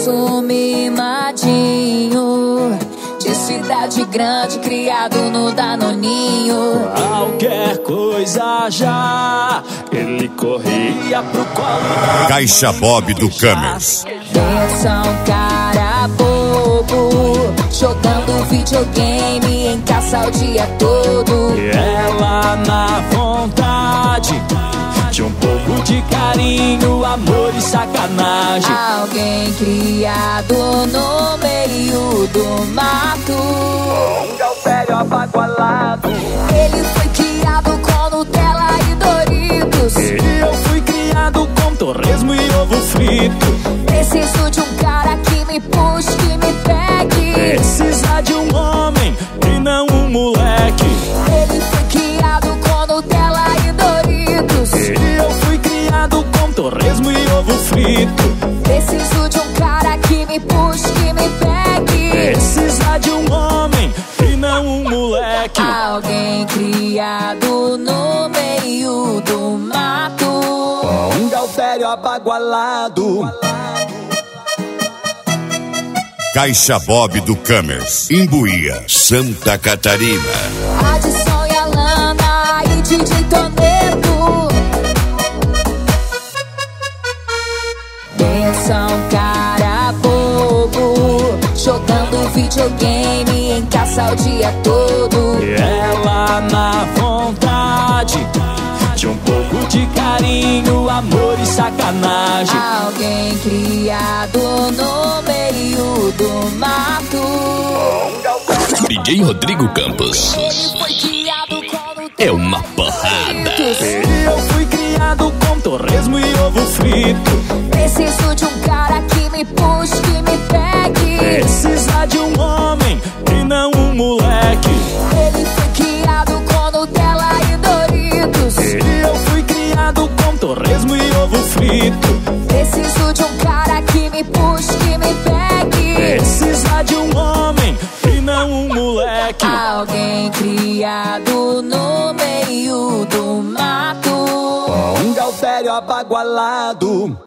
moço mimadinho, de cidade grande, criado no Danoninho. Qualquer coisa já, ele corria pro colo. Caixa Bob do Camers. Pensa um cara bobo, jogando videogame em caça o dia todo. E ela na vontade de um pouco de carinho, amor e sacanagem. Alguém criado no meio do mato, Um galpério abagualado. ele foi criado com Nutella e Doritos. E eu fui criado com torresmo e ovo frito. Preciso de um cara que me puxe, que me pegue. Precisa de um homem e não um moleque. Ele foi criado com Nutella e Doritos. E eu fui criado com torresmo e ovo frito. Preciso de um cara que me puxe, que me pegue. Precisa de um homem e não um moleque. Alguém criado no meio do mato, Um galpério abagualado. Caixa Bob do Camers. Imbuía, Santa Catarina. Adson e Alana e DJ Tonedo. Pensa um cara bobo, jogando videogame em caça o dia todo. E ela na vontade de um pouco de carinho, amor e sacanagem. Alguém criado no meio do mato, DJ Rodrigo Campos. ele foi criado com É uma porrada. E eu fui criado com torresmo e ovo frito. Preciso de um cara que me puxe, que me pegue. Precisa de um homem e não um moleque. Ele foi criado com Nutella e Doritos. E eu fui criado com torresmo e ovo frito. Preciso de um cara que me puxe, que me pegue. Precisa de um homem e não um moleque. Alguém criado no meio do mato, Um galpério abagualado.